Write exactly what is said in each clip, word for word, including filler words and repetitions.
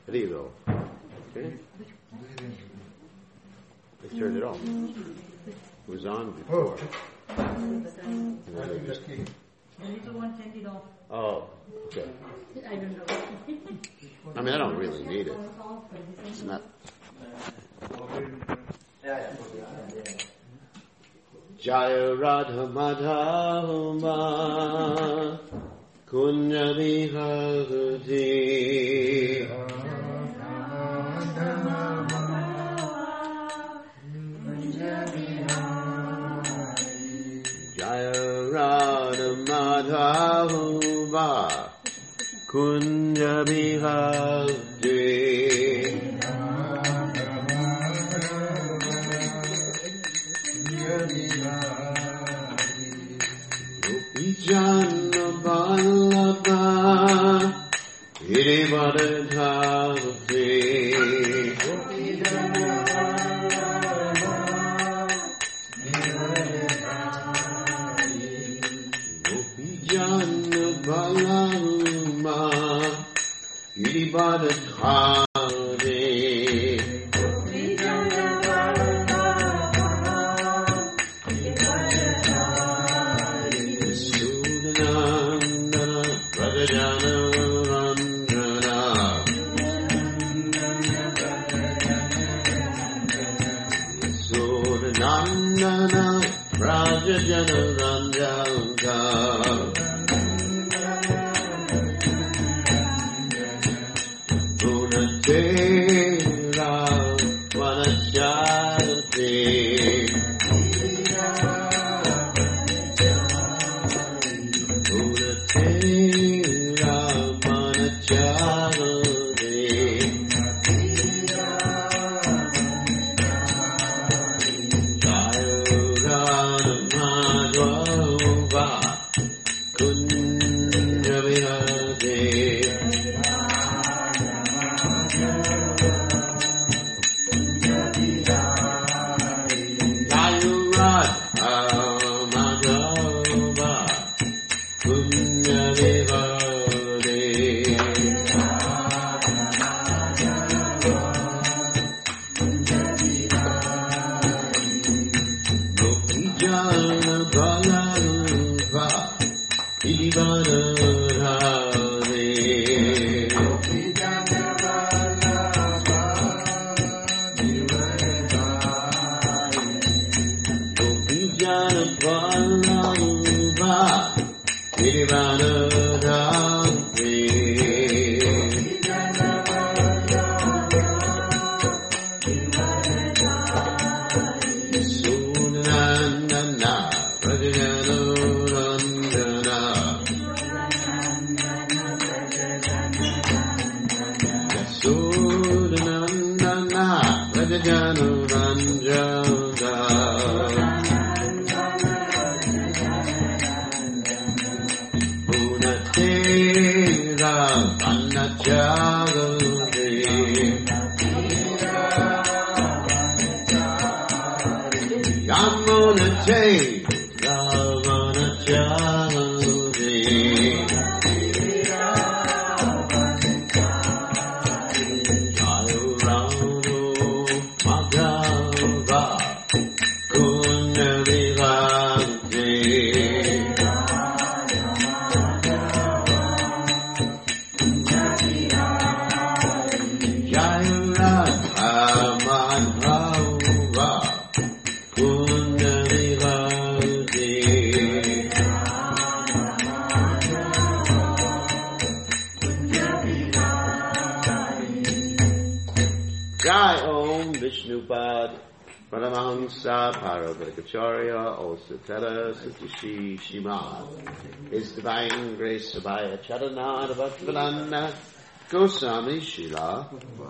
There you go. Okay. They turned it off. It was on before. The little one turned it off. Oh, okay. I don't know. I mean, I don't really need it. It's not. Jaya Radha Madhava Kunya Vihagati Jaya Radha Madhava Kunya Vihagati Jana Balaba Irivadadhavati Jana Balaba Irivadadhavati Nandana Raja Jana Ranjanga Gunatera Vanachati Gunatera Vanachati Satishi Shima. His Divine Grace Abhaya Charanada Bhaktivedanta Goswami Shila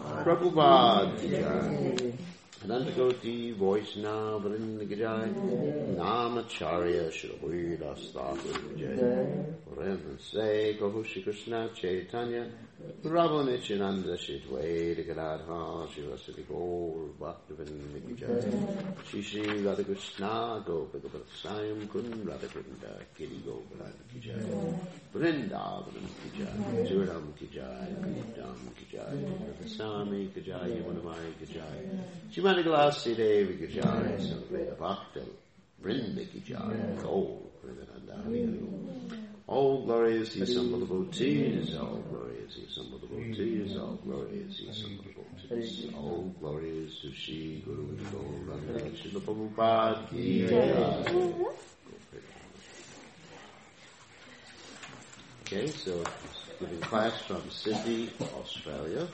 Prabhupada Anantagoti Vaishnava Vrinda Gijai Namacharya Shilabhida Sthakur Vijay Rense Kahushi Krishna Chaitanya Prabhu Nityananda Shidwaita Gadadha Shivasati Gaur Bhaktivedanta Gijay Shri Shri Radha Krishna Gopika Sayam Kun Radha Kunda Kiri Gopala Gijay Vrindavanam Gijay Juram Gijay Gidam Gijay Jai, Navasami Kajai, Yamunamari Kajai, Shimanagalassi Devi Kajai, Samveda Bhakta, Vrinda Kajai, Gold, all glory is He, some of the devotees, all glory is He, some of the devotees, all glory is He, some of the devotees, all glory is to Shri Guru Gauranga, Srila Prabhupada Ki Jai. Okay, so giving class from Sydney, Australia,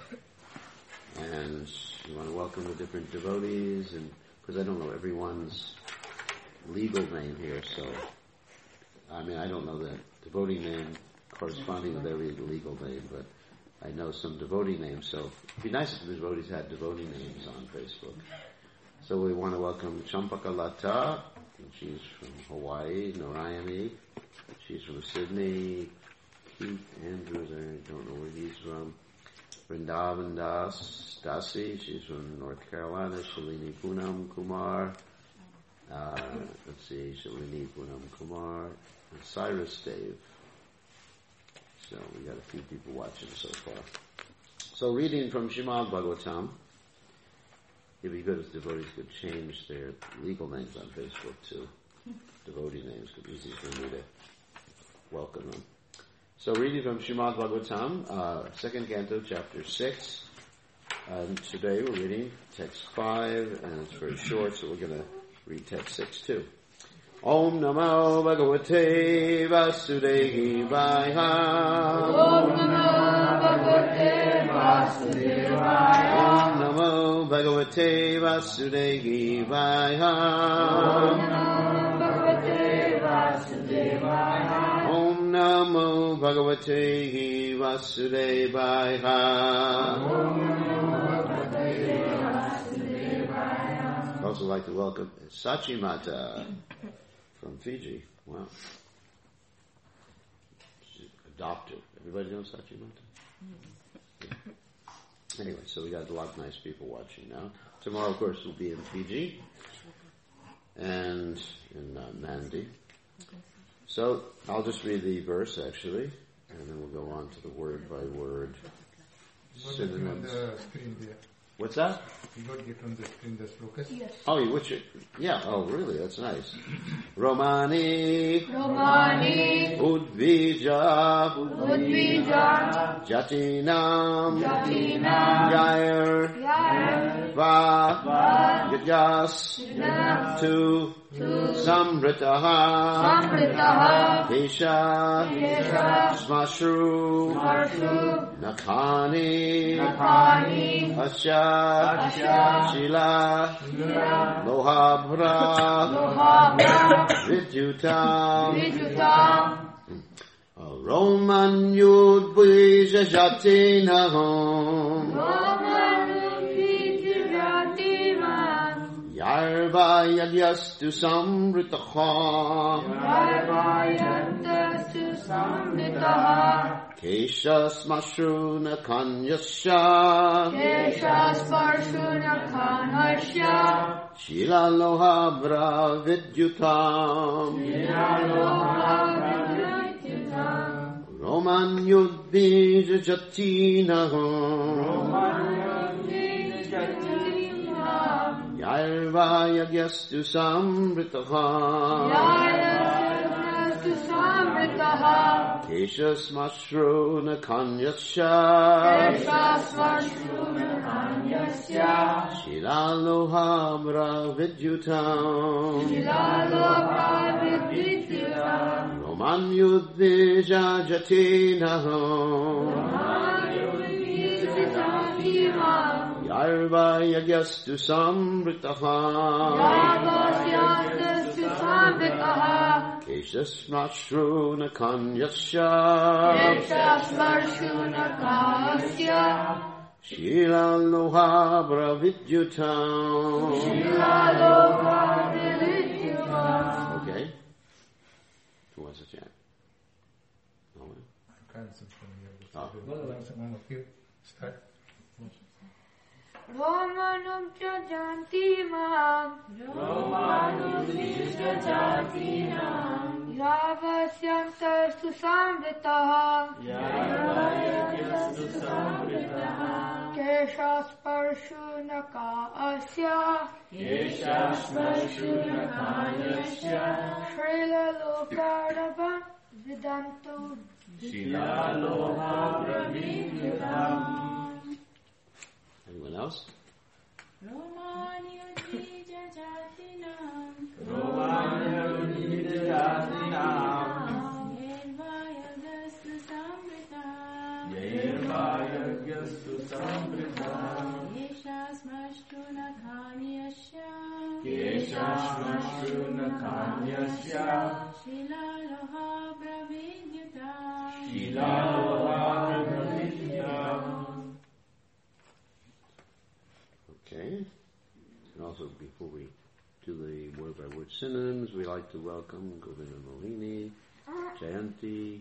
and we want to welcome the different devotees, and because I don't know everyone's legal name here, so I mean I don't know the devotee name corresponding with every legal name, but I know some devotee names, so it'd be nice if the devotees had devotee names on Facebook. So we want to welcome Champaka Lata, and she's from Hawaii, Narayani, she's from Sydney, Keith Andrews, I don't know where he's from, Vrindavan Das, Dasi, she's from North Carolina, Shalini Poonam Kumar, uh, let's see, Shalini Poonam Kumar, and Cyrus Dave. So we got a few people watching so far. So reading from Srimad Bhagavatam, it'd be good if devotees could change their legal names on Facebook too. Devotee names could be easy for me to welcome them. So reading from Srimad Bhagavatam, uh, second canto, chapter six. And today we're reading text five, and it's very short, so we're going to read text six too. Om Namo Bhagavate Vasudevaya. Om Namo Bhagavate Vasudevaya. Om Namo Bhagavate Vasudevaya. Om Namo Bhagavate Vasudevaya. I'd also like to welcome Sachi Mata from Fiji. Wow. She's a doctor. Everybody knows Sachi Mata? Yeah. Anyway, so we got a lot of nice people watching now. Tomorrow, of course, we'll be in Fiji and in uh, Nandi. So I'll just read the verse, actually, and then we'll go on to the word by word synonyms. What's that? You got to get on the screen the slokas? Yes. Oh, you which? Yeah. Oh, really? That's nice. Romani. Romani. Udvija. Udvija. Jatinam. Jatinam. Yair. Yair. Va. Va. Yajas. Yajas. Tu. Tu. Samritaha. Samritaha. Kesha. Kesha. Smashru. Marshu. Nakhani. Nakhani. Asha. Asha. Shila. Shila. Lohabra. Lohabra. Vidyutam. Vidyutam. Roman Yud Bija Jatinahom. Roman Vidyutiman. Yarva Yadyastu Samritaha. Yarva Yadyastu Samritaha. Keshas Mashruna Kanyasha. Keshas Parshuna Kanasya. Shila Lohabra Vidyutam. Shila Lohabra Vidyutam. Roman Yud Bija Jatinahom. Roman Vidyutiman. Yarva Yadyastu Samritaha. Yadyastu Samritaha. Keshas Mashruna Kanyasha. Keshas Parshuna Kanasya. Shila Lohabra Vidyutam. Shila Lohabra Vidyutam. Roman Yudvija Jatinahom. Roman Vidyutiman. Yarva Yagyastu Samritaha. Yadyastu Samritaha. Keshas Mashruna Kanyasya. Keshas Parshuna Kanasya. Shila Lohabra Vidyutam. Shila Lohabra Vidyutam. Okay. Who wants to chant? No one? I can't sit from here. Oh. One of you start. Romanum cha janti mam. Romanum cha janti mam. Yavasyamtastu samvritaha Keshasparshunaka asya Shrila Lokarava Vidantu Anyone else? Okay. And also, before we do the word-by-word synonyms, we like to welcome Govinda Mohinie, Jayanti.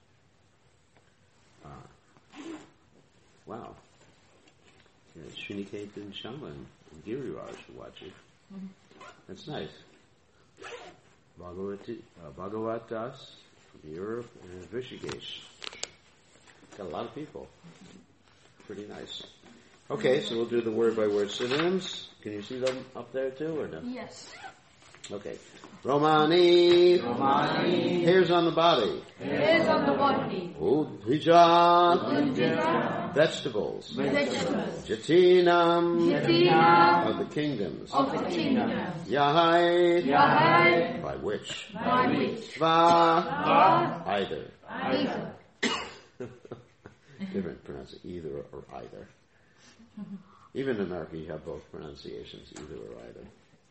Ah. Wow. Yeah, Sriniketan Shaman and Giriraj are watching. That's nice. Bhagavati, uh, Bhagavat Das from Europe and Rishikesh. Got a lot of people. Pretty nice. Okay, so we'll do the word-by-word synonyms. Can you see them up there too, or no? Yes. Okay. Romani. Romani. Hairs on the body. Hairs on the body. Udbija. Udbija. Vegetables. Vegetables. Jatinam. Jatina. Of the kingdoms. Of the kingdom. Yahai. Yahai. By which. By which. Va. Va. Either. Either. Different pronunciation, either or either. Even in America, you have both pronunciations, either or either.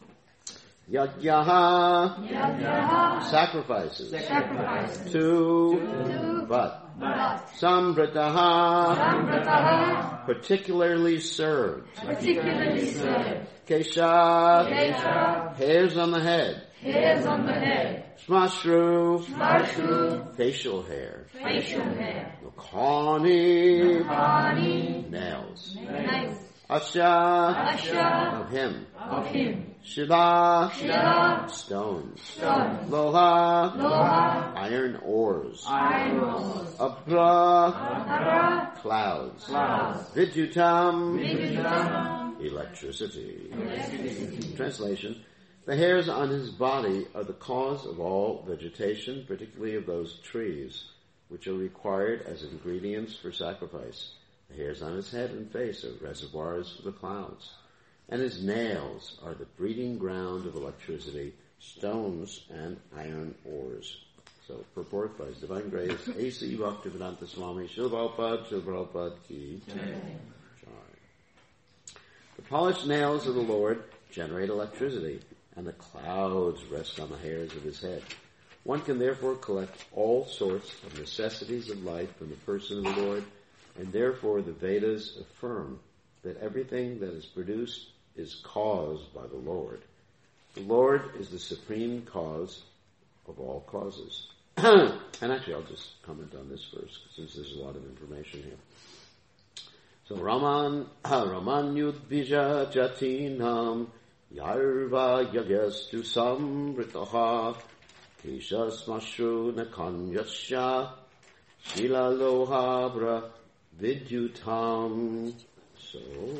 Yajyaha. Yajyaha. Sacrifices. Sacrifices. To. To. But. But. Sambrataha. Sambrataha. Particularly served. Particularly served. Kesha. Kesha. Hairs on the head. Hairs on the head. Smashru. Smashru. Facial hair. Facial hair. Lokani. Body. Nails. Nails. Asha. Asha. Of him. Of him. Shila. Shila. Stones. Stone. Loha. Loha. Iron ores. Iron ores. Abra. Abra. Clouds. Clouds. Vidyutam. Vidyutam. Electricity. Electricity. Translation. The hairs on his body are the cause of all vegetation, particularly of those trees, which are required as ingredients for sacrifice. The hairs on his head and face are reservoirs for the clouds. And his nails are the breeding ground of electricity, stones, and iron ores. So, purport by His Divine Grace, A C Bhaktivedanta Swami, Srila Prabhupada, Srila Prabhupada Ki. The polished nails of the Lord generate electricity, and the clouds rest on the hairs of his head. One can therefore collect all sorts of necessities of life from the person of the Lord, and therefore the Vedas affirm that everything that is produced is caused by the Lord. The Lord is the supreme cause of all causes. And actually, I'll just comment on this first, since there's a lot of information here. So, Raman, Raman Yudbija Jatinam Yarva Yagastu Sambritaha Keshas Mashru Nakanyasya Shila Lohabra Vidyutam. So,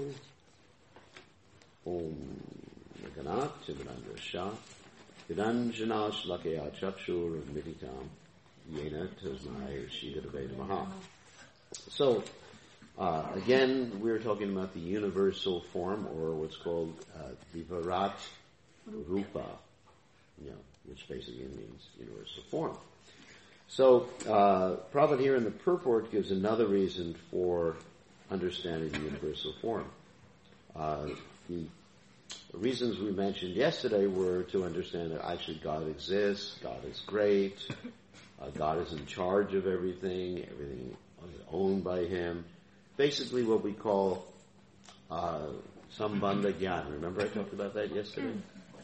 Om Naganat Chimanandasha Vidanjana Shlakaya Chakshur Miditam Yena Tasmai Shidaveda Maha. So, uh, again, we're talking about the universal form, or what's called uh, Vivarat Rupa, you know, which basically means universal form. So, uh, Prabhupada here in the purport gives another reason for understanding the universal form. Uh, the reasons we mentioned yesterday were to understand that actually God exists, God is great, uh, God is in charge of everything, everything is owned by Him. Basically what we call uh, Sambandha Gyan. Remember I talked about that yesterday?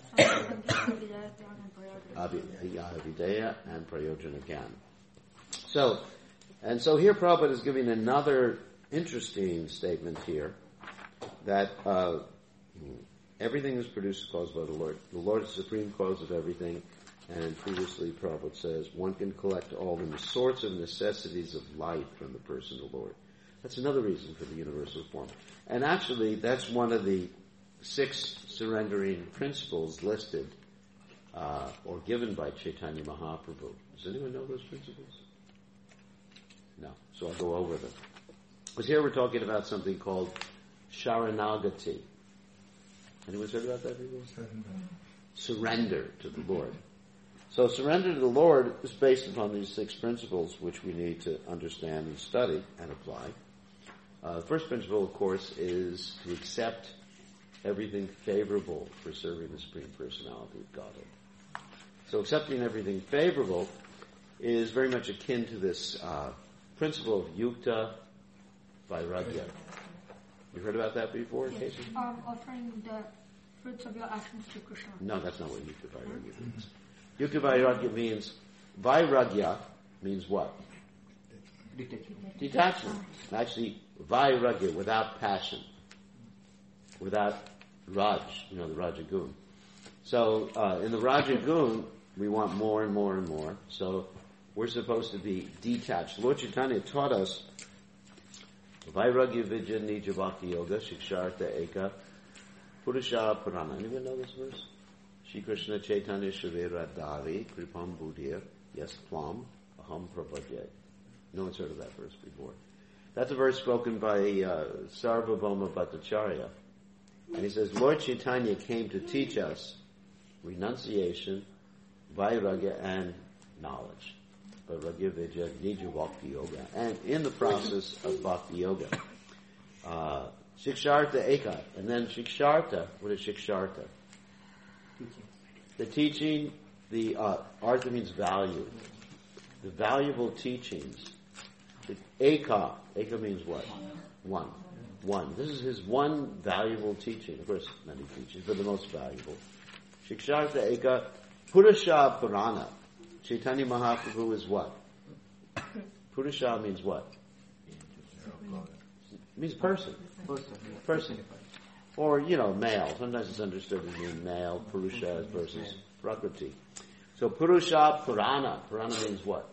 Avideya and Prayojana Gyan. So, and so here Prabhupada is giving another interesting statement here, that uh, everything is produced as caused by the Lord. The Lord is the supreme cause of everything, And previously, Prabhupada says, one can collect all the sorts of necessities of life from the person of the Lord. That's another reason for the universal form. And actually, that's one of the six surrendering principles listed uh, or given by Chaitanya Mahaprabhu. Does anyone know those principles? No. So I'll go over them. Because here we're talking about something called Sharanagati. Anyone heard about that before? Surrender to the Lord. So surrender to the Lord is based upon these six principles, which we need to understand and study and apply. Uh, the first principle, of course, is to accept everything favorable for serving the Supreme Personality of Godhead. So accepting everything favorable is very much akin to this uh, principle of yukta vairagya. You heard about that before, Yes. Casey? Um, offering the fruits of your actions to Krishna. No, that's not what yukta vairagya means. Yukta vairagya means, vairagya means what? Detachment. Actually, vairagya, without passion. Without raj, you know, the rajagun. So, uh, in the rajagun, we want more and more and more. So, we're supposed to be detached. Lord Chaitanya taught us, vairagya vidya nija bhakti yoga, shiksharta eka, purusha purana. Anyone know this verse? Shri Krishna Chaitanya Shavira Dari Kripam Buddhir Yes Tvam Aham Prapadye. No one's heard of that verse before. That's a verse spoken by uh, Sarvabhauma Bhattacharya. And he says, Lord Chaitanya came to teach us renunciation, vairagya, and knowledge. Vairagya Vidya Nija Bhakti Yoga. And in the process of Bhakti Yoga. Uh, Shiksharta Eka. And then Shiksharta, what is Shiksharta? The teaching, the uh, artha means value. The valuable teachings. The eka, eka means what? One. One. This is his one valuable teaching. Of course, many teachings, but the most valuable. Shiksharta eka, Purusha Purana. Chaitanya Mahaprabhu is what? Purusha means what? It means person. Person. Or, you know, male. Sometimes it's understood as being male, Purusha versus Prakriti. So Purusha Purana. Purana means what?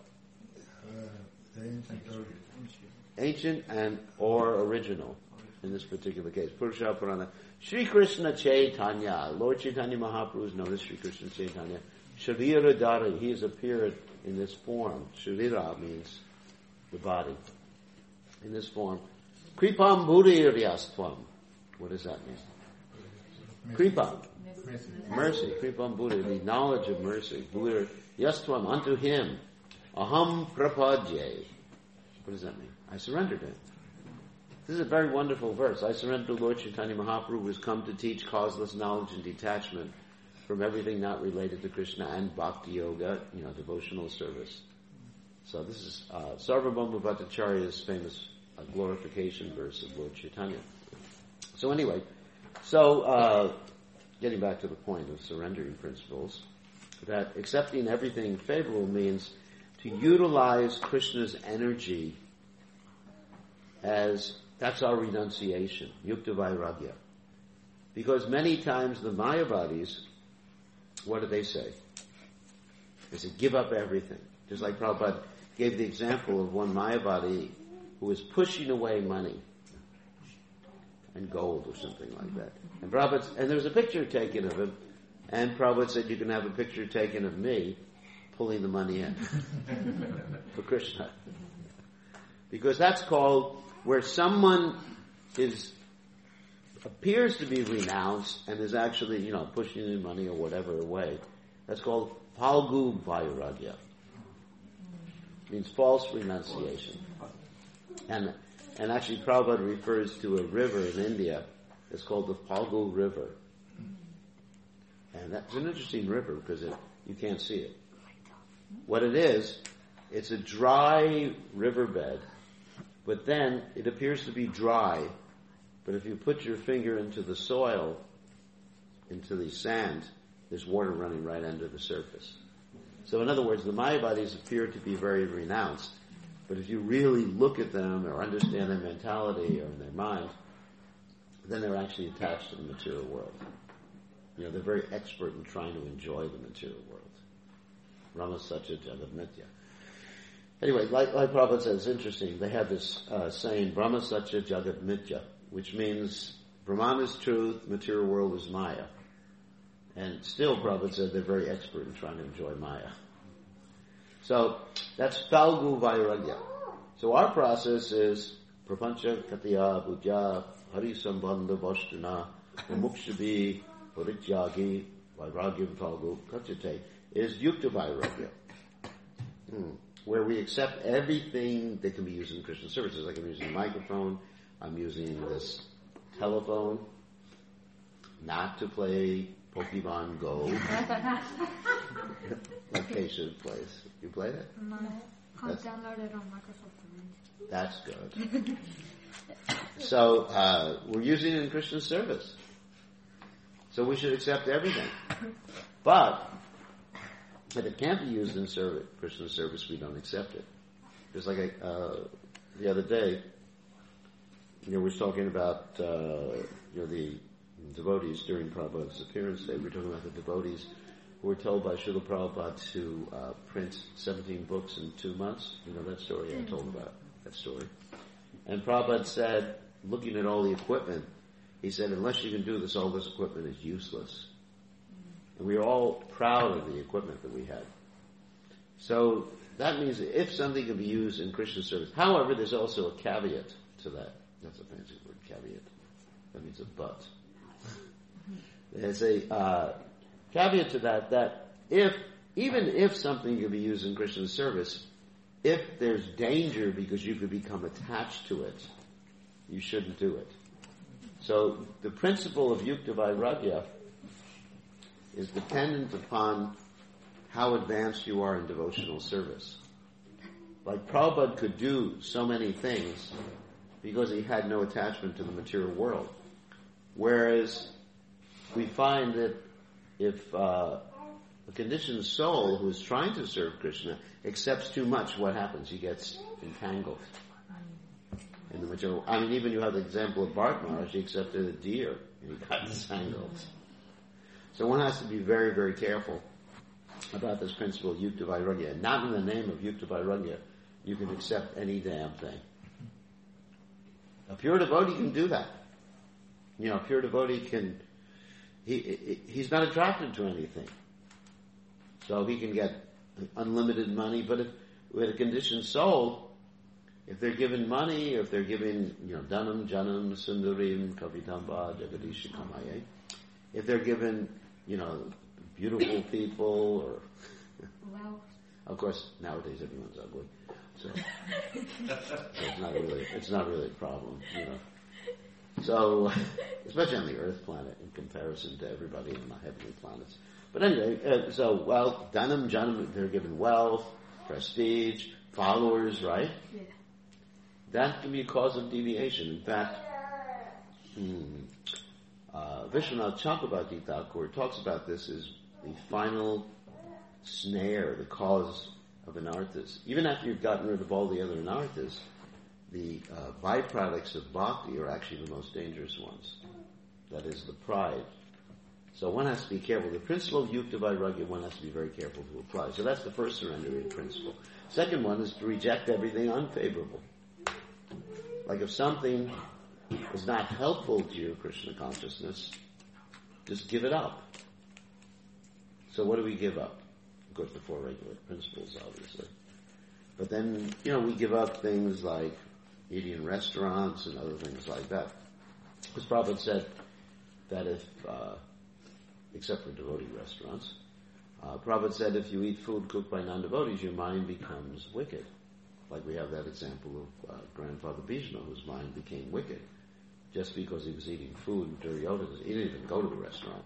Ancient and or original in this particular case. Purusha Purana. Sri Krishna Chaitanya. Lord Chaitanya Mahaprabhu is known as Sri Krishna Chaitanya. Sharira Dhari. He has appeared in this form. Sharira means the body. In this form. Kripam Buddhiriyastvam. What does that mean? Kripa. Mercy. Kripam Buddha. The knowledge of mercy. Buddha. Yastvam. Unto him. Aham prapadye. What does that mean? I surrender to him. This is a very wonderful verse. I surrender to Lord Chaitanya Mahaprabhu, who has come to teach causeless knowledge and detachment from everything not related to Krishna and Bhakti Yoga, you know, devotional service. So this is uh, Sarvabhauma Bhattacharya's famous uh, glorification verse of Lord Chaitanya. So anyway, so uh, getting back to the point of surrendering principles, that accepting everything favorable means to utilize Krishna's energy as, that's our renunciation, yukta vairagya. Because many times the Mayavadis, what do they say? They say, give up everything. Just like Prabhupada gave the example of one Mayavadi who was pushing away money and gold or something like that. And Prabhupada, and there was a picture taken of him, and Prabhupada said, you can have a picture taken of me pulling the money in for Krishna. Because that's called where someone is appears to be renounced and is actually, you know, pushing the money or whatever away. That's called Phalgu Vairagya. Means false renunciation. And and actually Prabhupada refers to a river in India that's called the Phalgu River. And that's an interesting river because it, you can't see it. What it is, it's a dry riverbed, but then it appears to be dry, but if you put your finger into the soil, into the sand, there's water running right under the surface. So in other words, the Mayavadis appear to be very renounced, but if you really look at them or understand their mentality or their mind, then they're actually attached to the material world. You know, they're very expert in trying to enjoy the material world. Brahma Satya Jagat Mithya. Anyway, like, like Prabhupada said, it's interesting. They have this uh, saying, Brahma Satya Jagat Mithya, which means Brahman is truth, material world is Maya. And still, Prabhupada said, they're very expert in trying to enjoy Maya. So, that's Falgu Vairagya. So our process is Prapancha Katya Budya Hari Sambandha Vashtana Mukshabi Parityagi Vairagyam Falgu Katyate is Yukta Vairagya. Hmm. Where we accept everything that can be used in Krishna services. Like I'm using a microphone, I'm using this telephone, not to play Pokemon Go, like Keshav plays. You played it? No. I'll That's- download it on Microsoft Edge. That's good. So, uh, we're using it in Krishna service. So we should accept everything. But, if it can't be used in service, Krishna service, we don't accept it. Just like I, uh, the other day, you know, we were talking about, uh, you know, the devotees during Prabhupada's appearance day. We were talking about the devotees who were told by Srila Prabhupada to uh, print seventeen books in two months. You know that story? I told about that story. And Prabhupada said, looking at all the equipment, he said, unless you can do this, all this equipment is useless. And we were all proud of the equipment that we had. So that means that if something can be used in Krishna service, however, there's also a caveat to that. That's a fancy word, caveat. That means a but. There's a uh, caveat to that, that if, even if something can be used in Krishna service, if there's danger because you could become attached to it, you shouldn't do it. So the principle of Yukta Vairagya is dependent upon how advanced you are in devotional service. Like Prabhupada could do so many things because he had no attachment to the material world. Whereas we find that if uh, a conditioned soul who is trying to serve Krishna accepts too much, what happens? He gets entangled in the material. I mean, even you have the example of Bharat Maharaj, he accepted a deer and he got entangled. So one has to be very, very careful about this principle of Yukta Vairagya. Not in the name of Yukta Vairagya, you can accept any damn thing. A pure devotee can do that. You know, a pure devotee can, he, he he's not attracted to anything. So he can get unlimited money, but if, with a conditioned soul, if they're given money, if they're given, you know, Dhanam, Janam, Sundarim, Kavitamba, Jagadish Kamaye, if they're given, you know, beautiful people, or, Well, of course, nowadays everyone's ugly, so, so it's not really, it's not really a problem, you know. So, especially on the Earth planet in comparison to everybody on the heavenly planets. But anyway, uh, so, well, Dhanam, Janam, they're given wealth, prestige, followers, right? yeah. That can be a cause of deviation. In fact, hmm, uh, Vishwanath Chakrabarti Thakur talks about this as the final snare, the cause of anarthas. Even after you've gotten rid of all the other anarthas, the uh, byproducts of bhakti are actually the most dangerous ones. That is the pride. So one has to be careful. The principle of Yukta Vairagya, one has to be very careful to apply. So that's the first surrendering principle. Second one is to reject everything unfavorable. Like if something is not helpful to your Krishna consciousness, just give it up. So what do we give up? Of course, the four regular principles, obviously. But then, you know, we give up things like eating in restaurants and other things like that. As Prabhupada said, that if, uh, except for devotee restaurants, uh, Prabhupada said if you eat food cooked by non-devotees, your mind becomes wicked. Like we have that example of uh, Grandfather Bhishma, whose mind became wicked just because he was eating food Duryodhana. He didn't even go to the restaurant.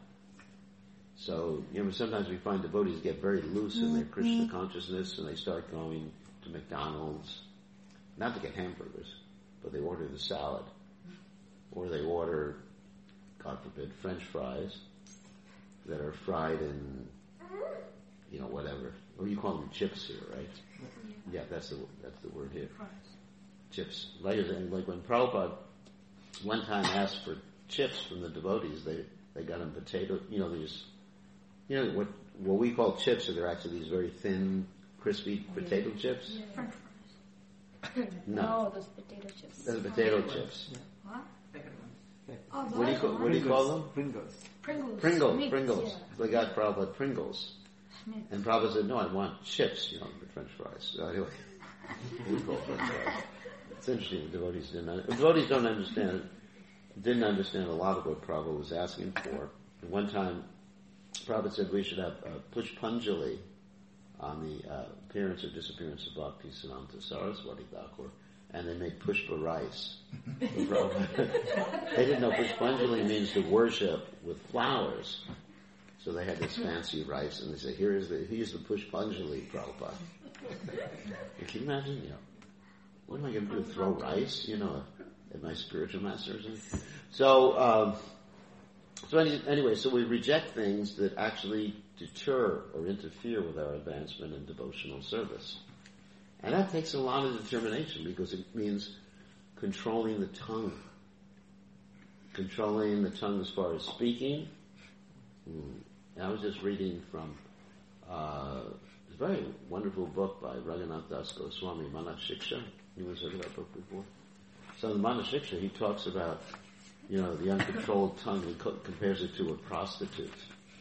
So, you know, sometimes we find devotees get very loose in their Krishna consciousness and they start going to McDonald's, not to get hamburgers, but they order the salad. Or they order, God forbid, French fries that are fried in, you know, whatever. Or you call them chips here, right? Yeah, that's the that's the word here. Chips. Like, like when Prabhupada one time asked for chips from the devotees, they they got him potato, you know, these You know, what what we call chips, are they're actually these very thin, crispy potato chips? French fries. No. No, those potato chips. Those are potato chips. What? Second one. Oh, What do you call, what do you call them? Pringles. Pringles. Pringles, Smiths, Pringles. yeah. They got Prabhupada Pringles. Smiths. And Prabhupada said, no, I want chips, you know, the French fries. So anyway, we call French fries. It's interesting, the devotees didn't understand. Devotees don't understand, didn't understand a lot of what Prabhupada was asking for. And one time, Prabhupada said we should have uh, Pushpanjali on the uh, appearance or disappearance of Bhaktisiddhanta Saraswati Thakur, and they made pushpa rice. They didn't know Pushpanjali means to worship with flowers. So they had this fancy rice, and they said, here is the, here's the Pushpanjali, Prabhupada. And can you imagine, you know, what am I going to do, throw rice, you know, at my spiritual master or something? So, um, so any, anyway, so we reject things that actually deter or interfere with our advancement in devotional service. And that takes a lot of determination because it means controlling the tongue. Controlling the tongue as far as speaking. Mm. And I was just reading from uh, a very wonderful book by Raghunath Das Goswami, Manashiksha. You ever heard of that book before? So in Manashiksha, he talks about, you know, the uncontrolled tongue. He co- compares it to a prostitute.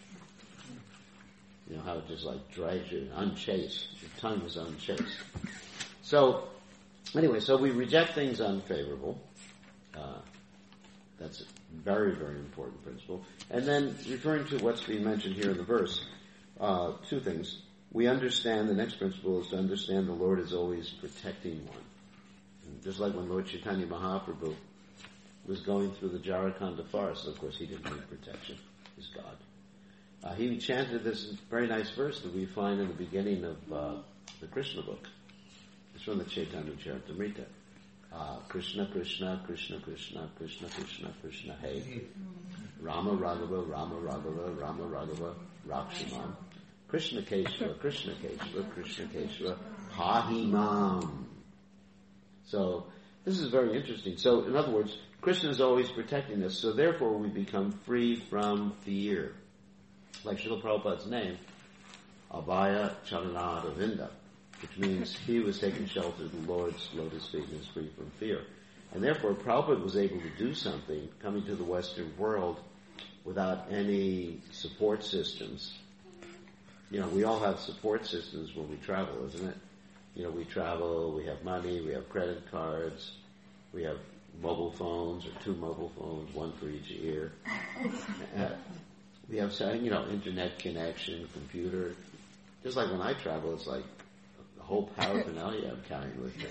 You know, how it just like drags you, unchaste. The tongue is unchaste. So, anyway, so we reject things unfavorable. Uh, that's a very, very important principle. And then, referring to what's being mentioned here in the verse, uh, two things. We understand, the next principle is to understand the Lord is always protecting one. And just like when Lord Chaitanya Mahaprabhu was going through the Jarakhanda forest, of course he didn't need protection. He's God. Uh, he chanted this very nice verse that we find in the beginning of uh, the Krishna book. It's from the Chaitanya Charitamrita. Uh, Krishna, Krishna, Krishna, Krishna, Krishna, Krishna, Krishna, Hey. Rama, Raghava, Rama, Raghava, Rama, Raghava, Rakshaman. Krishna Keshava, Krishna Keshava, Krishna Keshava, Pahimam. So, this is very interesting. So, in other words, Krishna is always protecting us, so therefore we become free from fear. Like Srila Prabhupada's name, Abhaya Charanadavinda, which means he was taking shelter of the Lord's lotus feet and is free from fear. And therefore Prabhupada was able to do something, coming to the Western world, without any support systems. You know, we all have support systems when we travel, isn't it? You know, we travel, we have money, we have credit cards, we have mobile phones, or two mobile phones, one for each ear. Uh, we have, you know, internet connection, computer. Just like when I travel, it's like the whole paraphernalia I'm carrying with me.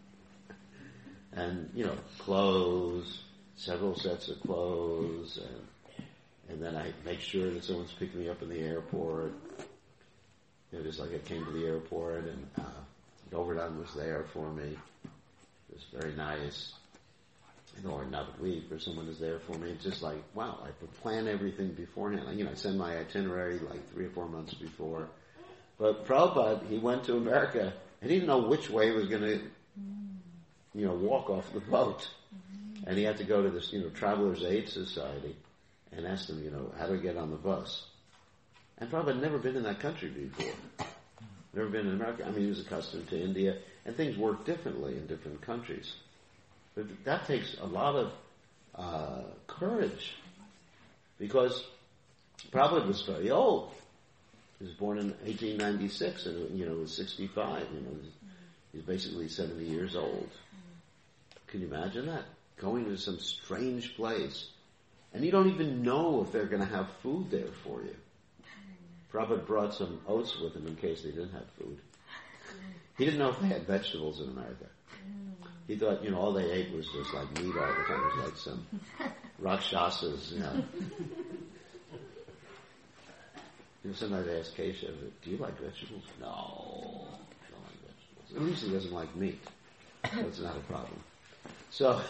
And, you know, clothes, several sets of clothes, and and then I make sure that someone's picking me up in the airport. You know, just like I came to the airport, and uh, Govardhan was there for me. It was very nice. You know, or Navadweep, or someone is there for me. It's just like, wow, I could plan everything beforehand. You know, I send my itinerary like three or four months before. But Prabhupada, he went to America, and he didn't know which way he was going to, you know, walk off the boat. And he had to go to this, you know, Travelers Aid Society and ask them, you know, how to get on the bus. And Prabhupada had never been in that country before. Never been in America. I mean, he was accustomed to India, and things work differently in different countries. But that takes a lot of uh, courage, because Prabhupada was very old. He was born in eighteen ninety-six, and you know, was sixty-five. You know, he's basically seventy years old. Can you imagine that? Going to some strange place, and you don't even know if they're going to have food there for you. Prabhupada brought some oats with him in case they didn't have food. He didn't know if they had vegetables in America. He thought, you know, all they ate was just like meat all the time. It was like some rakshasas, you know. You know, sometimes I ask Keshav, do you like vegetables? No, I don't like vegetables. At least he doesn't like meat. So it's not a problem. So,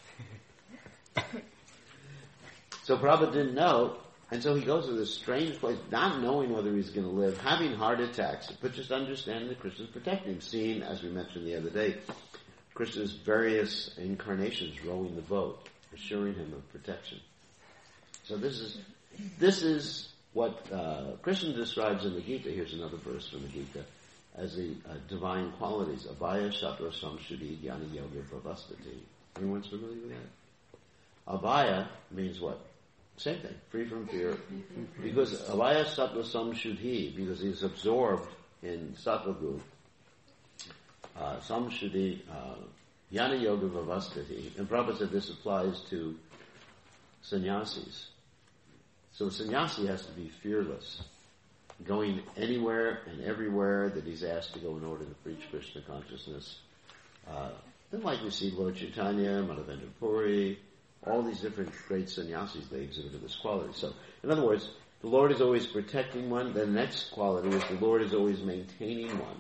so Prabhupada didn't know, and so he goes to this strange place, not knowing whether he's going to live, having heart attacks, but just understanding that Krishna's protecting him, seeing, as we mentioned the other day, Krishna's various incarnations rowing the boat, assuring him of protection. So this is this is what uh, Krishna describes in the Gita, here's another verse from the Gita, as the uh, divine qualities. Abhaya Sattva Samshuddhi Jnana Yoga Bhavastati. Everyone's familiar with that? Abhaya means what? Same thing, free from fear. Because Abhaya Sattva Samshuddhi, because he's absorbed in Sattva group. Uh, Samshuddhi uh, Jnana Yoga Bhavastati. And Prabhupada said this applies to sannyasis. So the sannyasi has to be fearless, going anywhere and everywhere that he's asked to go in order to preach Krishna consciousness. Uh, then like we see Lord Chaitanya, Madhavendra Puri, all these different great sannyasis, they exhibited this quality. So, in other words, the Lord is always protecting one. The next quality is the Lord is always maintaining one.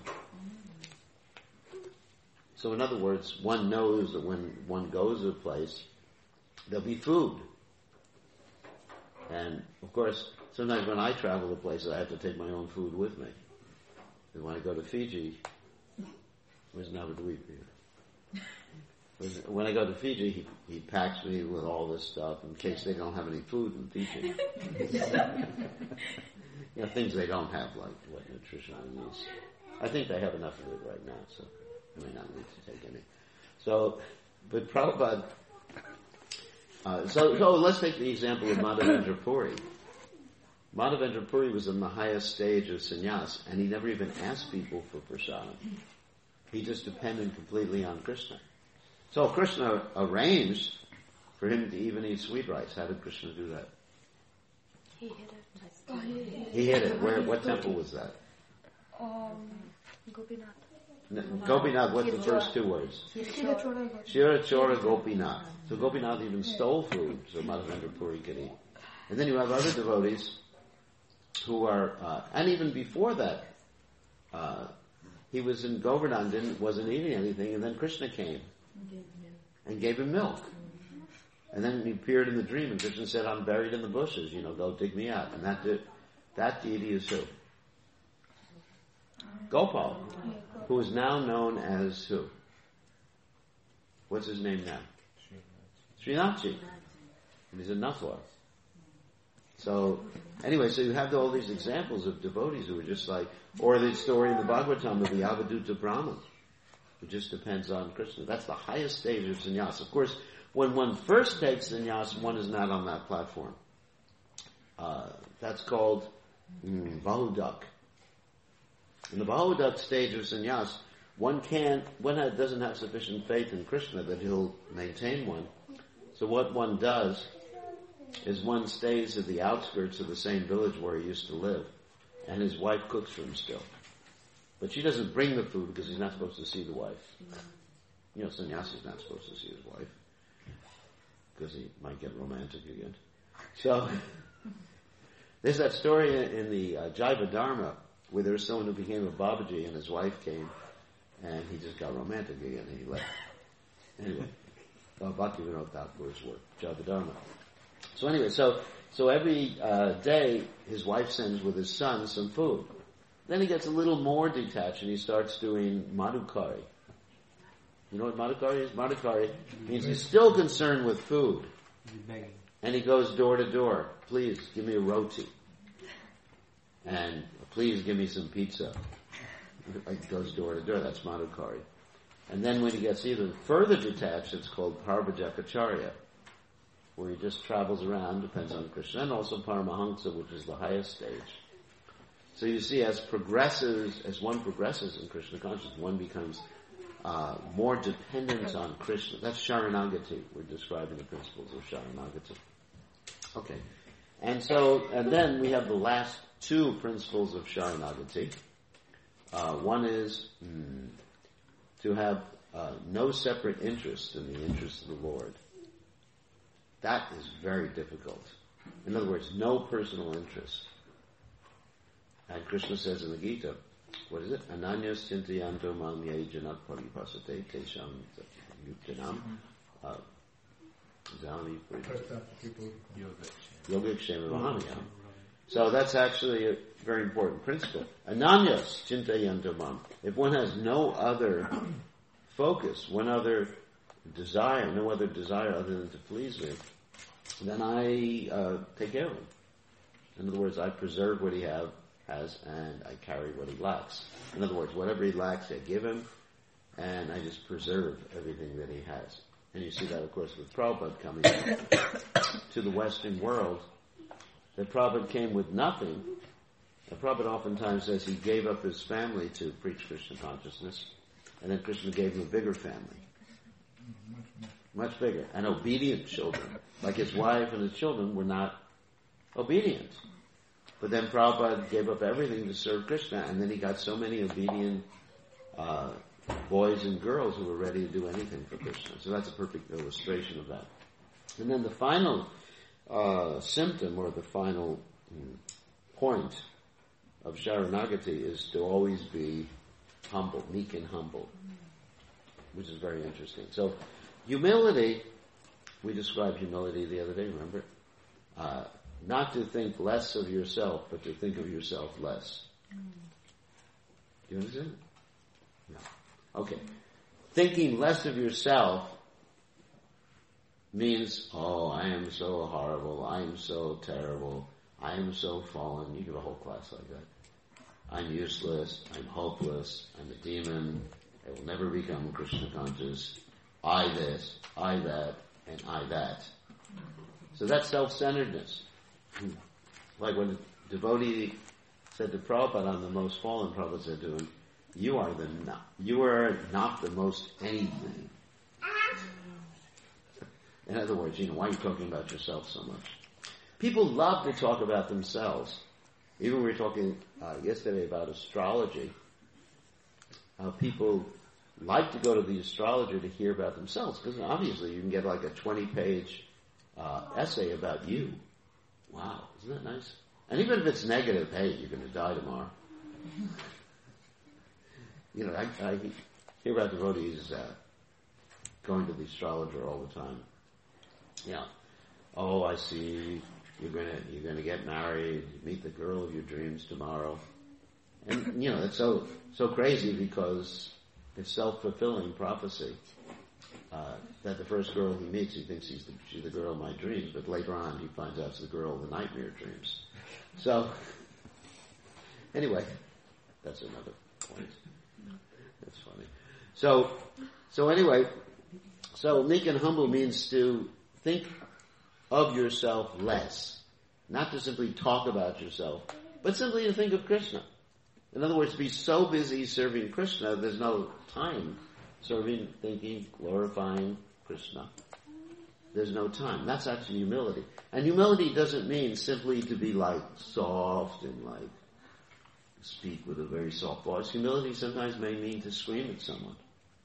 So in other words, one knows that when one goes to a place, there'll be food. And, of course, sometimes when I travel to places, I have to take my own food with me. And when I go to Fiji, where's Navadweep here? When I go to Fiji, he, he packs me with all this stuff in case they don't have any food in Fiji. You know, things they don't have, like what nutrition I use. I think they have enough of it right now, so I may not need to take any. So, but Prabhupada, uh, so, so let's take the example of Madhavendra Puri. Madhavendra Puri was in the highest stage of sannyas, and he never even asked people for prasadam. He just depended completely on Krishna. So Krishna arranged for him to even eat sweet rice. How did Krishna do that? He hid it. Oh, he, He hid it. Where? What temple was that? Um, Gopinath. N- Gopinath. What's the first two words? Shirachora. Shira Chora Gopinath. So Gopinath even stole food so Madhavendra Puri could eat. And then you have other devotees who are, uh, and even before that, uh, he was in Govardhan, didn't, wasn't eating anything, and then Krishna came and gave him milk. And then he appeared in the dream, and Krishna said, I'm buried in the bushes, you know, go dig me out. And that de- that deity is who? Gopal, who is now known as who? What's his name now? Srinathji. And he's a Nathwar. So, anyway, so you have all these examples of devotees who are just like, or the story in the Bhagavatam of the Avaduta Brahman. It just depends on Krishna. That's the highest stage of sannyas. Of course, when one first takes sannyas, one is not on that platform. Uh, that's called mm, Bahudak. In the Bahudak stage of sannyas, one can't, one doesn't have sufficient faith in Krishna that he'll maintain one. So what one does is one stays at the outskirts of the same village where he used to live, and his wife cooks for him still. But she doesn't bring the food because he's not supposed to see the wife. You know, sannyasi's not supposed to see his wife because he might get romantic again. So, there's that story in, in the uh, Jaiva Dharma where there was someone who became a Babaji and his wife came and he just got romantic again and he left. Anyway, uh, Bhaktivinoda Thakur's work, Jaiva Dharma. So anyway, so so every uh, day his wife sends with his son some food. Then he gets a little more detached and he starts doing madhukari. You know what madhukari is? Madhukari means he's still concerned with food. And he goes door to door. Please, give me a roti. And please give me some pizza. He goes door to door. That's madhukari. And then when he gets even further detached, it's called parvajakacharya, where he just travels around, depends on Krishna, and also paramahamsa, which is the highest stage. So you see, as progresses, as one progresses in Krishna consciousness, one becomes uh, more dependent on Krishna. That's Sharanagati. We're describing the principles of Sharanagati. Okay. And so, and then we have the last two principles of Sharanagati. Uh, one is mm, to have uh, no separate interest in the interest of the Lord. That is very difficult. In other words, no personal interest. And Krishna says in the Gita, what is it? Ananyas chintayanto mam ye janat paripasate tesham yuktanam zami yogakshema mahamyam. So that's actually a very important principle. Ananyas chintayanto mam. If one has no other focus, one other desire, no other desire other than to please me, then I uh, take care of him. In other words, I preserve what he have, has and I carry what he lacks. In other words, whatever he lacks, I give him, and I just preserve everything that he has. And you see that, of course, with Prabhupada coming to the Western world, that Prabhupada came with nothing. And Prabhupada oftentimes says he gave up his family to preach Krishna consciousness, and then Krishna gave him a bigger family. Much bigger. And obedient children. Like his wife and his children were not obedient. But then Prabhupada gave up everything to serve Krishna, and then he got so many obedient uh, boys and girls who were ready to do anything for Krishna. So that's a perfect illustration of that. And then the final uh, symptom, or the final mm, point of Sharanagati is to always be humble, meek and humble, which is very interesting. So humility, we described humility the other day, remember? Uh, not to think less of yourself, but to think of yourself less. Do you understand? No. Okay. Thinking less of yourself means, oh, I am so horrible, I am so terrible, I am so fallen. You give a whole class like that. I'm useless, I'm hopeless, I'm a demon, I will never become Krishna conscious, I this, I that, and I that. So that's self-centeredness. Like when the devotee said to Prabhupada, I'm the most fallen, Prabhupada said to him, you are the not, you are not the most anything. In other words, you know, why are you talking about yourself so much? People love to talk about themselves. Even we were talking uh, yesterday about astrology. Uh, people like to go to the astrologer to hear about themselves, because obviously you can get like a twenty-page uh, essay about you. Wow, isn't that nice? And even if it's negative, hey, you're going to die tomorrow. You know, I, I hear about devotees uh, going to the astrologer all the time. Yeah. Oh, I see. You're gonna you're gonna get married, meet the girl of your dreams tomorrow, and you know it's so so crazy because it's self-fulfilling prophecy. Uh, that the first girl he meets, he thinks he's the, she's the girl of my dreams, but later on he finds out it's the girl of the nightmare dreams. So anyway, that's another point. That's funny. So so anyway, so meek and humble means to think of yourself less. Not to simply talk about yourself, but simply to think of Krishna. In other words, to be so busy serving Krishna, there's no time serving, thinking, glorifying Krishna. There's no time. That's actually humility. And humility doesn't mean simply to be like soft and like speak with a very soft voice. Humility sometimes may mean to scream at someone.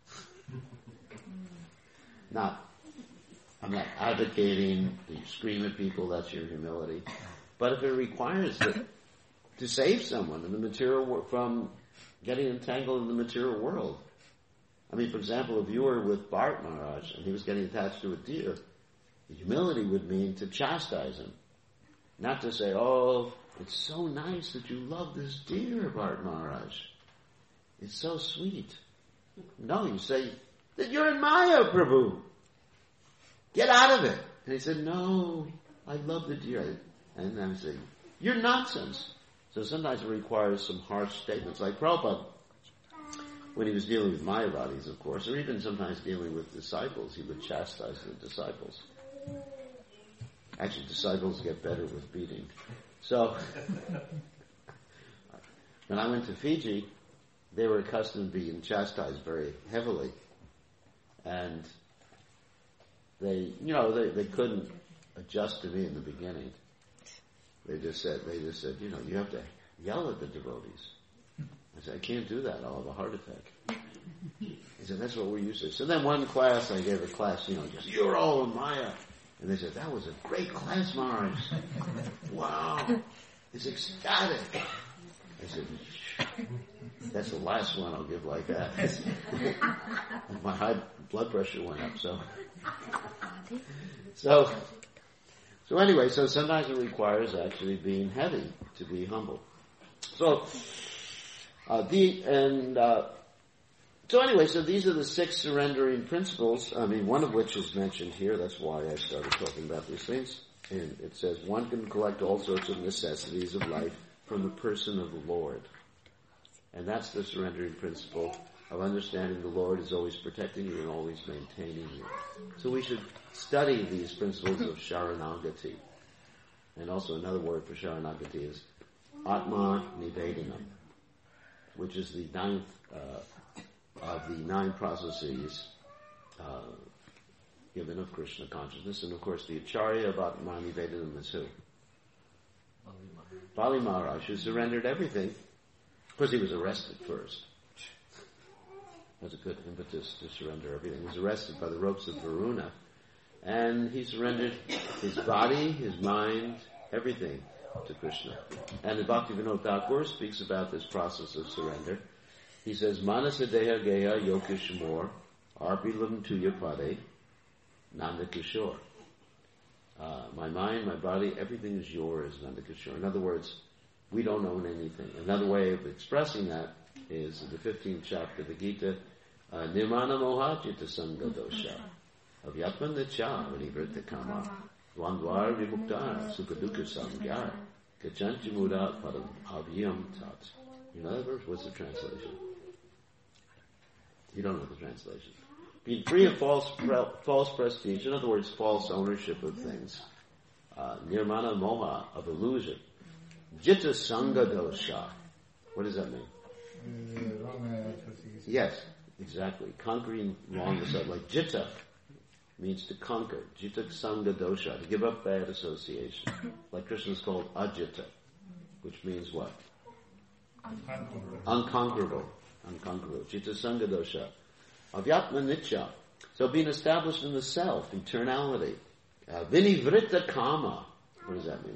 Not I'm not advocating that you scream at people, that's your humility. But if it requires it to save someone in the material wor- from getting entangled in the material world. I mean, for example, if you were with Bharat Maharaj and he was getting attached to a deer, the humility would mean to chastise him. Not to say, oh, it's so nice that you love this deer, Bharat Maharaj. It's so sweet. No, you say, that you're in Maya, Prabhu. Get out of it. And he said, no, I love the deer. And I'm saying, you're nonsense. So sometimes it requires some harsh statements. Like Prabhupada, when he was dealing with Mayavadis, of course, or even sometimes dealing with disciples, he would chastise the disciples. Actually, disciples get better with beating. So, when I went to Fiji, they were accustomed to being chastised very heavily. And They, you know, they, they couldn't adjust to me in the beginning. They just said, they just said, you know, you have to yell at the devotees. I said, I can't do that. I'll have a heart attack. He said, that's what we're used to. So then one class, I gave a class, you know, just, you're all in Maya. And they said, that was a great class, Maharaj. Wow. It's ecstatic. I said, that's the last one I'll give like that. My high blood pressure went up, so. So, so anyway, so sometimes it requires actually being heavy to be humble. So, uh, the, and, uh, So anyway, so these are the six surrendering principles, I mean, one of which is mentioned here. That's why I started talking about these things. And it says, one can collect all sorts of necessities of life from the person of the Lord. And that's the surrendering principle of understanding the Lord is always protecting you and always maintaining you. So we should study these principles of Sharanagati. And also another word for Sharanagati is Atma Nivedanam, which is the ninth uh, of the nine processes uh, given of Krishna consciousness. And of course the Acharya of Atma Nivedanam is who? Bali Maharaj, who surrendered everything. Of course he was arrested first. That's a good impetus to surrender everything. He was arrested by the ropes of Varuna. And he surrendered his body, his mind, everything to Krishna. And the Bhaktivinoda Thakur speaks about this process of surrender. He says, Manasa Deha Geha Yokishmor Arpilam Tuya Pade Nanda Kishore. Uh, my mind, my body, everything is yours, Nanda Kishore. In other words, we don't own anything. Another way of expressing that is in the fifteenth chapter of the Gita, uh, Nirmana Moha Jita Sangha Dosha Avyatman Nicha Vanivrita Kama Dwandwar Vimuktar Sukadukha Samgyar Kachanchi Muda Padam Avyam Tat. In other words, what's the translation? You don't know the translation. Being free of false pre- false prestige, in other words, false ownership of things. Uh, nirmana moha, of illusion. Jitta sangha dosha. What does that mean? Uh, wrong association. Yes, exactly. Conquering wrong association. Like jitta means to conquer. Jitta sangha dosha, to give up bad association. Like Krishna is called ajitta, which means what? Unconquerable. Unconquerable. Unconquerable. Jitta sangha dosha. Avyatma nitya. So being established in the self, eternality. Uh, Vinivrita kama. What does that mean?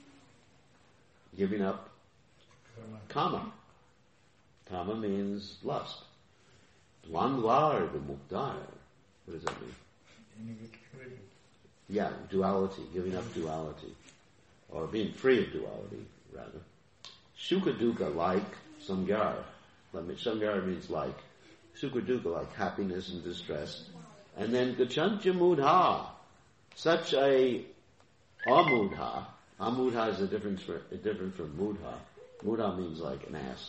Giving up kama. Kama means lust. Dwandvar vimuktar. What does that mean? Inevitability. Yeah, duality. Giving up duality. Or being free of duality, rather. Sukha dukkha, like samgyar. Samgyar means like. Sukha dukkha, like happiness and distress. And then gachancha mudha, such a amudha. Amudha is a different, a different from mudha. Mudha means like an ass.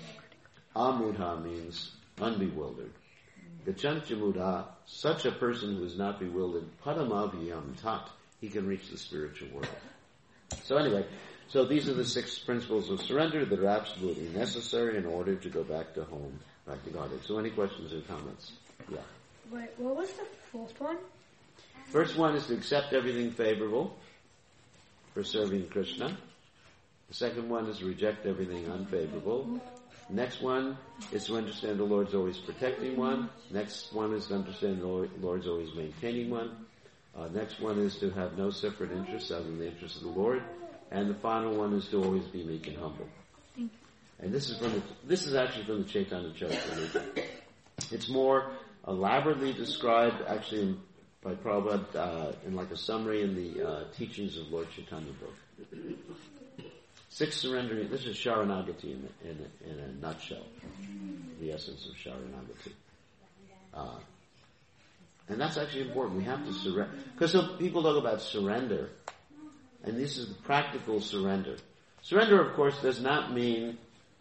Amudha means unbewildered. Gachancha mudha, such a person who is not bewildered, padamavyam tat, he can reach the spiritual world. So anyway, so these are the six principles of surrender that are absolutely necessary in order to go back to home, back to Godhead. So any questions or comments? Yeah. Wait, what was the fourth one? First one is to accept everything favorable for serving Krishna. The second one is to reject everything unfavorable. Next one is to understand the Lord's always protecting one. Next one is to understand the Lord's always maintaining one. Uh, next one is to have no separate interests other than the interests of the Lord. And the final one is to always be meek and humble. And this is from the, this is actually from the Chaitanya Charitamrita. It's more elaborately described actually in, by Prabhupada uh, in like a summary in the uh, teachings of Lord Chaitanya book. Six surrendering. This is Sharanagati in, in, in a nutshell. The essence of Sharanagati. Uh, and that's actually important. We have to surrender. Because some people talk about surrender. And this is the practical surrender. Surrender, of course, does not mean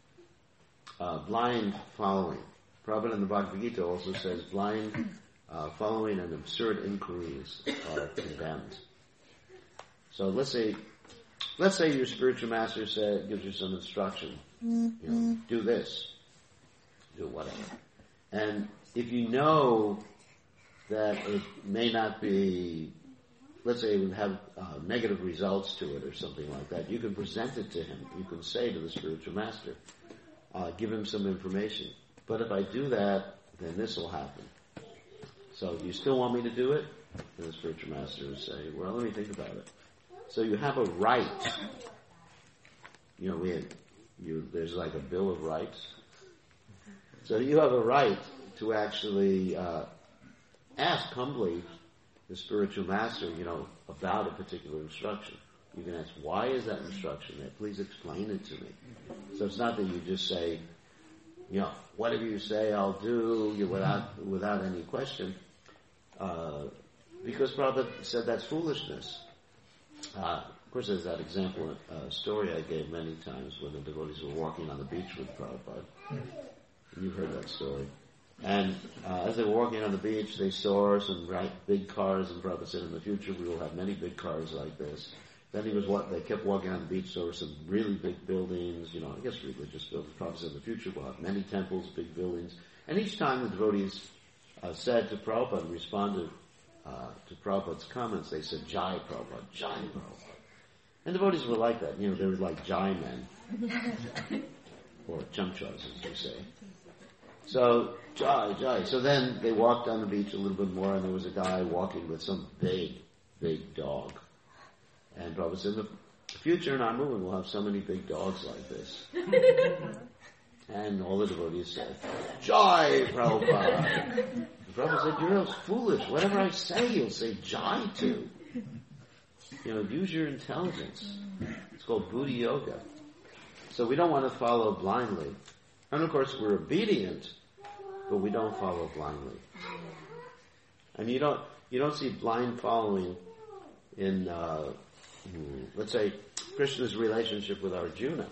uh, blind following. Prabhupada in the Bhagavad Gita also says blind uh, following and absurd inquiries are condemned. So let's say, let's say your spiritual master said, gives you some instruction. You know, do this, do whatever. And if you know that it may not be, let's say it would have uh, negative results to it or something like that, you can present it to him. You can say to the spiritual master, uh, give him some information. But if I do that, then this will happen. So do you still want me to do it? And the spiritual master would say, well, let me think about it. So you have a right. You know, we had, you, there's like a Bill of Rights. So you have a right to actually uh, ask humbly the spiritual master, you know, about a particular instruction. You can ask, why is that instruction there? Please explain it to me. So it's not that you just say, you know, whatever you say, I'll do, you know, without without any question. Uh, because Prabhupada said that's foolishness. Uh, of course, there's that example, uh, story I gave many times when the devotees were walking on the beach with Prabhupada. You've heard that story. And uh, as they were walking on the beach, they saw some right, big cars, and Prabhupada said, in the future we will have many big cars like this. Then he was what they kept walking on the beach. There were some really big buildings, you know, I guess religious buildings. Prabhupada said, in the future we'll have many temples, big buildings. And each time the devotees uh, said to Prabhupada, and responded uh, to Prabhupada's comments, they said, Jai Prabhupada, Jai Prabhupada. And devotees were like that, you know, they were like Jai men. Or chumchas, as you say. So, Jai, Jai. So then they walked on the beach a little bit more, and there was a guy walking with some big, big dog. And Prabhupada said, in the future in our movement we'll have so many big dogs like this. And all the devotees said, Jai, Prabhupada. And Prabhupada said, you're foolish. Whatever I say, you'll say Jai to. You know, use your intelligence. It's called Buddhi Yoga. So we don't want to follow blindly. And of course we're obedient, but we don't follow blindly. And you don't you don't see blind following in, uh, let's say, Krishna's relationship with Arjuna.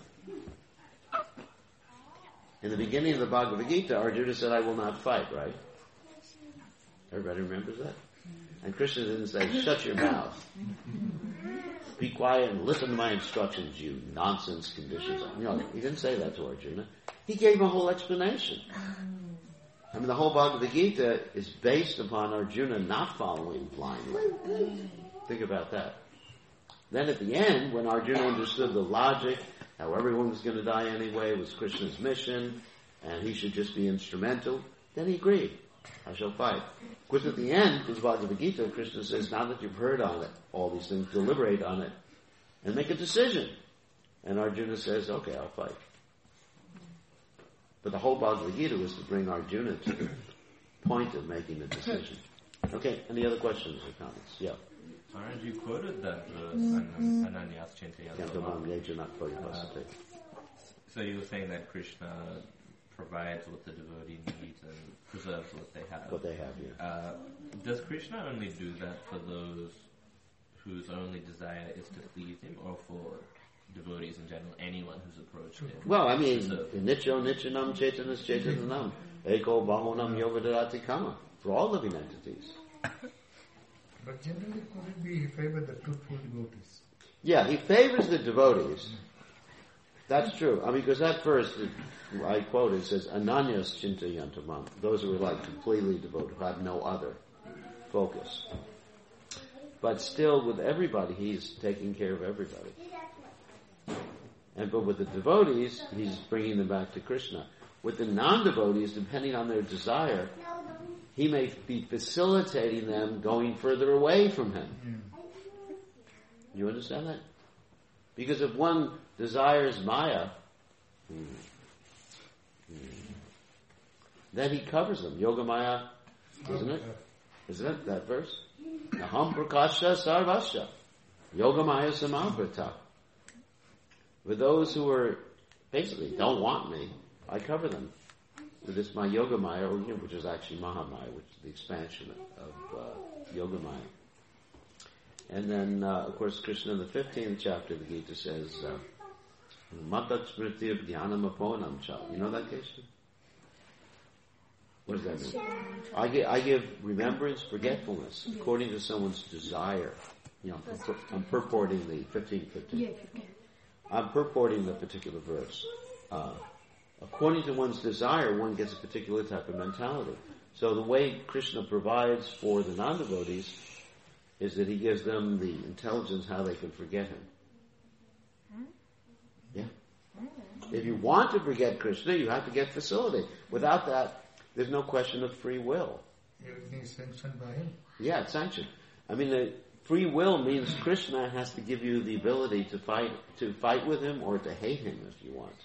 In the beginning of the Bhagavad Gita, Arjuna said, I will not fight, right? Everybody remembers that? And Krishna didn't say, shut your mouth. Be quiet and listen to my instructions, you nonsense conditions. You know, he didn't say that to Arjuna. He gave a whole explanation. I mean, the whole Bhagavad Gita is based upon Arjuna not following blindly. Think about that. Then at the end, when Arjuna understood the logic, how everyone was going to die anyway, it was Krishna's mission, and he should just be instrumental, then he agreed. I shall fight. Of course, at the end, of the Bhagavad Gita, Krishna says, now that you've heard on it, all these things, deliberate on it, and make a decision. And Arjuna says, okay, I'll fight. But the whole Bhagavad Gita was to bring Arjuna to the point of making a decision. Okay, any other questions or comments? Yeah. Maharaj, you quoted that verse, Ananyas Chintayam. So you were saying that Krishna provides what the devotee needs and preserves what they have. What they have, yeah. Uh, does Krishna only do that for those whose only desire is to please him, or for devotees in general, anyone who's approached him? Well, I mean, Nityo Nityanam Chaitanas Chaitananam Eko Bahonam Yogadarati Kama, for all living entities. But generally, could it be he favored the truthful devotees? Yeah, he favors the devotees. That's true. I mean, because that verse, I quoted, says, Ananyas Chintayantamam, those who are like completely devoted, who have no other focus. But still, with everybody, he's taking care of everybody. And but with the devotees, he's bringing them back to Krishna. With the non-devotees, depending on their desire, he may be facilitating them going further away from him. Yeah. You understand that? Because if one desires Maya, hmm, hmm, then he covers them. Yoga Maya, isn't it? Isn't it that verse? Aham prakasha sarvasya. Yoga Maya samavrita. For those who are basically don't want me, I cover them with this my Yoga Maya, or, you know, which is actually Mahamaya, which is the expansion of uh, Yoga Maya. And then, uh, of course, Krishna in the fifteenth chapter of the Gita says, Matat smriti dhyana aponam cha. You know that, Krishna? What does that mean? I give, I give remembrance, forgetfulness, according to someone's desire. You know, I'm, I'm purporting the fifteen fifteen. I'm purporting the particular verse. Uh, according to one's desire, one gets a particular type of mentality. So the way Krishna provides for the non-devotees is that he gives them the intelligence how they can forget him. Yeah. If you want to forget Krishna, you have to get facility. Without that, there's no question of free will. Everything is sanctioned by him. Yeah, it's sanctioned. I mean, the free will means Krishna has to give you the ability to fight, to fight with him or to hate him if you want.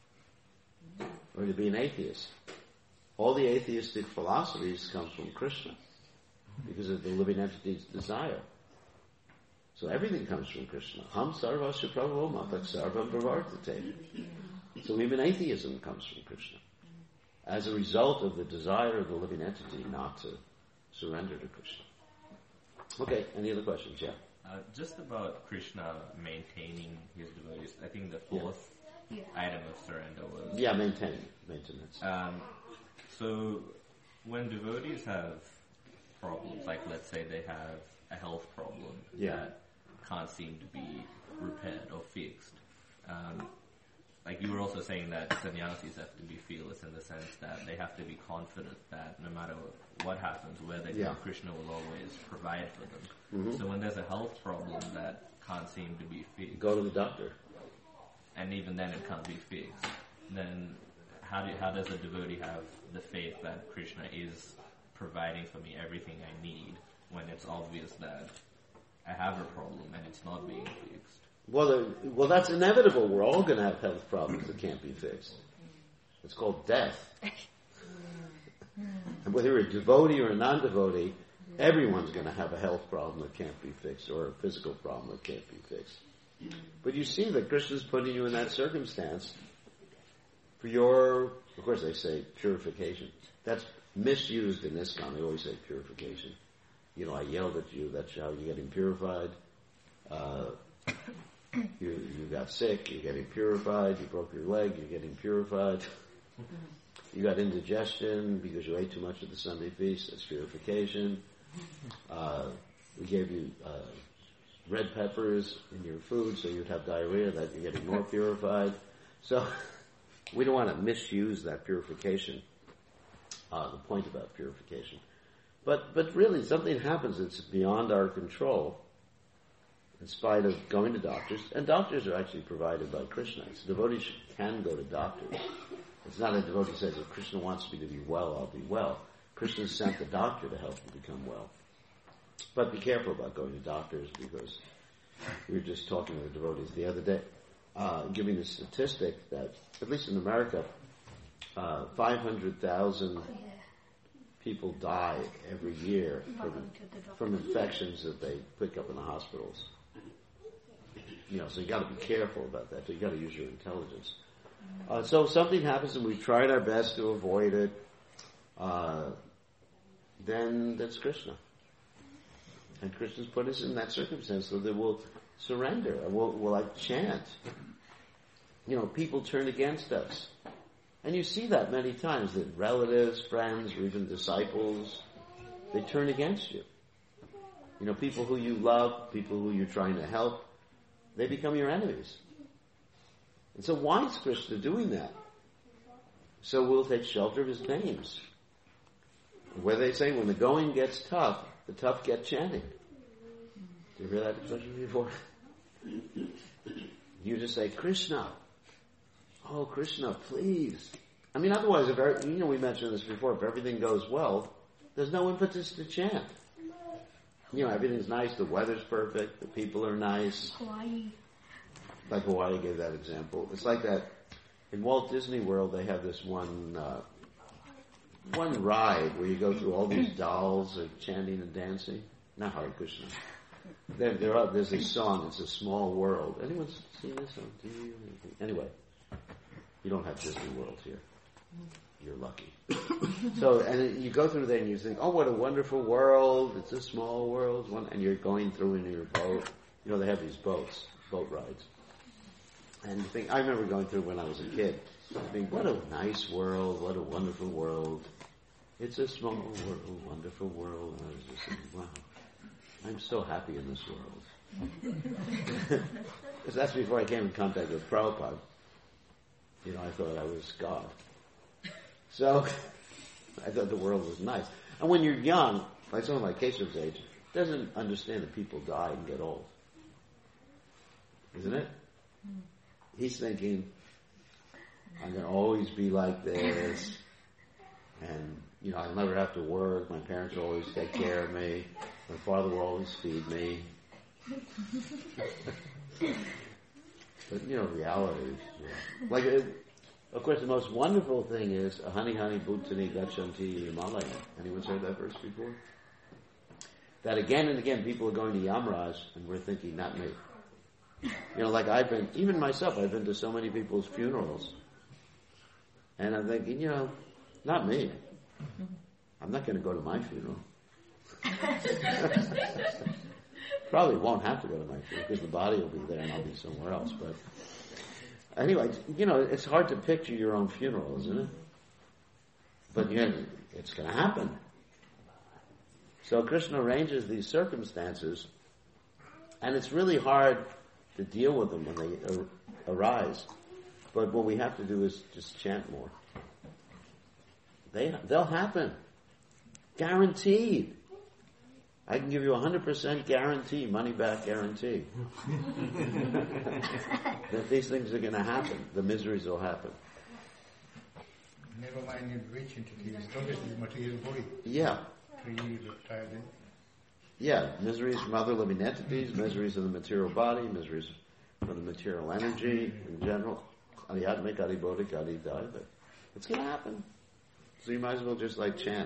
Or to be an atheist. All the atheistic philosophies come from Krishna because of the living entity's desire. So everything comes from Krishna. Ham sarvasya prabhu matak sarvam pravartate. So even atheism comes from Krishna. as a result of the desire of the living entity not to surrender to Krishna. Okay, any other questions? Yeah. Uh, just about Krishna maintaining his devotees, I think the fourth Yeah. item of surrender was... Yeah, maintain, maintenance. Um, so, when devotees have problems, like let's say they have a health problem Yeah. that can't seem to be repaired or fixed, um, like you were also saying that sannyasis have to be fearless in the sense that they have to be confident that no matter what happens, where they Yeah. go, Krishna will always provide for them. Mhm. So when there's a health problem that can't seem to be fixed, Go to the doctor. and even then it can't be fixed, then how do how does a devotee have the faith that Krishna is providing for me everything I need when it's obvious that I have a problem and it's not being fixed? Well, uh, well, that's inevitable. We're all going to have health problems that can't be fixed. It's called death. And whether you're a devotee or a non-devotee, everyone's going to have a health problem that can't be fixed or a physical problem that can't be fixed. But you see that Krishna's putting you in that circumstance for your, of course they say purification. That's misused in ISKCON. They always say purification. You know, I yelled at you, that's how you're getting purified. Uh, you, you got sick, you're getting purified. You broke your leg, you're getting purified. You got indigestion because you ate too much at the Sunday feast, that's purification. Uh, we gave you uh, red peppers in your food so you'd have diarrhea, that you're getting more purified. So we don't want to misuse that purification, uh, the point about purification. But but really something happens that's beyond our control in spite of going to doctors, and doctors are actually provided by Krishna. So devotees can go to doctors. It's not a devotee says, if Krishna wants me to be well, I'll be well. Krishna sent the doctor to help you become well. But be careful about going to doctors, because we were just talking to the devotees the other day, uh, giving a statistic that, at least in America, uh, five hundred thousand people die every year from, from infections that they pick up in the hospitals. You know, so you got to be careful about that. So you got to use your intelligence. Uh, so if something happens and we've tried our best to avoid it, uh, then that's Krishna. And Krishna's put us in that circumstance so that we'll surrender. And we'll, we'll like chant. You know, people turn against us. And you see that many times, that relatives, friends, or even disciples, they turn against you. You know, people who you love, people who you're trying to help, they become your enemies. And so why is Krishna doing that? So we'll take shelter of his names. Where they say, when the going gets tough, the tough get chanting. Did you hear that expression before? You just say, Krishna. Oh, Krishna, please. I mean, otherwise, if er, you know, we mentioned this before, if everything goes well, there's no impetus to chant. You know, everything's nice, the weather's perfect, the people are nice. Hawaii. Like Hawaii gave that example. It's like that, in Walt Disney World, they have this one, uh, one ride where you go through all these dolls of chanting and dancing. Not Hare Krishna. There, there are, there's a song, it's a small world. Anyone seen this on T V? Anyway. You don't have Disney World here. You're lucky. So, and you go through there and you think, oh, what a wonderful world. It's a small world. One, and you're going through in your boat. You know, they have these boats, boat rides. And you think, I remember going through when I was a kid. I think, what a nice world. What a wonderful world. It's a small world, wonderful world. And I was just thinking, wow, I'm so happy in this world. Because that's before I came in contact with Prabhupada. You know, I thought I was God. So, I thought the world was nice. And when you're young, like someone like Keshav's age, doesn't understand that people die and get old. Isn't it? He's thinking, I'm going to always be like this. And, you know, I'll never have to work. My parents will always take care of me. My father will always feed me. But, you know, reality is, yeah. Like, it, of course, the most wonderful thing is, Ahani Hani Bhutani Gachanti Himalaya. Anyone's heard that verse before? That again and again people are going to Yamraj, and we're thinking, not me. You know, like I've been, even myself, I've been to so many people's funerals. And I'm thinking, you know, Not me. I'm not going to go to my funeral. Probably won't have to go to my funeral because the body will be there and I'll be somewhere else. But anyway, you know, it's hard to picture your own funeral, isn't it? But yeah, it's going to happen. So Krishna arranges these circumstances, and it's really hard to deal with them when they ar- arise. But what we have to do is just chant more. They, they'll happen. Guaranteed. I can give you a one hundred percent guarantee, money back guarantee, that these things are going to happen. The miseries will happen. Never mind in rich entities, notice the material body. Yeah. Tree, reptile. Yeah, miseries from other living entities, miseries of the material body, miseries from the material energy in general. Adhyatmik, adhibodhik, adhidai, but it's going to happen. So you might as well just like chant.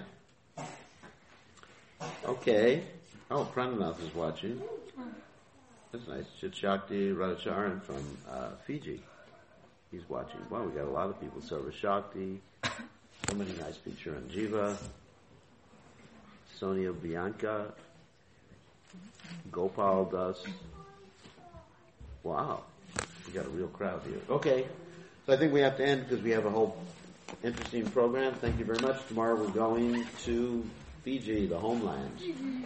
Okay. Oh, Prananath is watching. That's nice. Chit Shakti Radhacharan from uh, Fiji. He's watching. Wow, we got a lot of people. Sarva Shakti. So many nice people. Chiranjiva. Sonia Bianca. Gopal Das. Wow. We got a real crowd here. Okay. So I think we have to end because we have a whole interesting program. Thank you very much. Tomorrow we're going to Fiji, the homeland.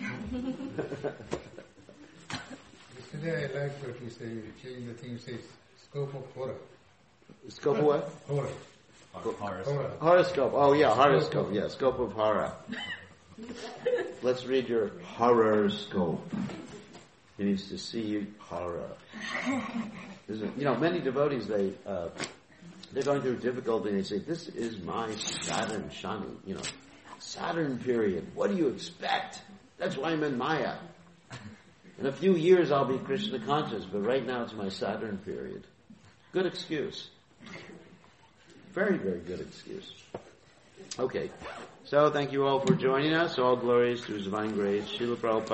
Yesterday I liked what you say, change the thing, says scope of horror. Scope of what? Horror. Horoscope. Horoscope. Oh yeah, horoscope. Yeah, scope of horror. Let's read your horoscope. He needs to see you horror. You know, many devotees, they, uh, they're going through difficulty and they say, this is my Saturn Shani, you know, Saturn period. What do you expect? That's why I'm in Maya. In a few years I'll be Krishna conscious, but right now it's my Saturn period. Good excuse. Very, very good excuse. Okay. So thank you all for joining us. All glories to His divine grace. Srila Prabhupada.